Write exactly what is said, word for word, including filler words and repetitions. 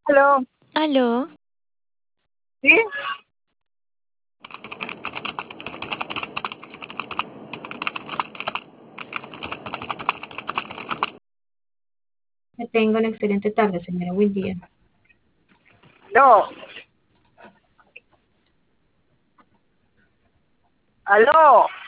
Aló, Aló, ¿sí? Que tenga una excelente tarde, señora. Buen día. Aló, aló.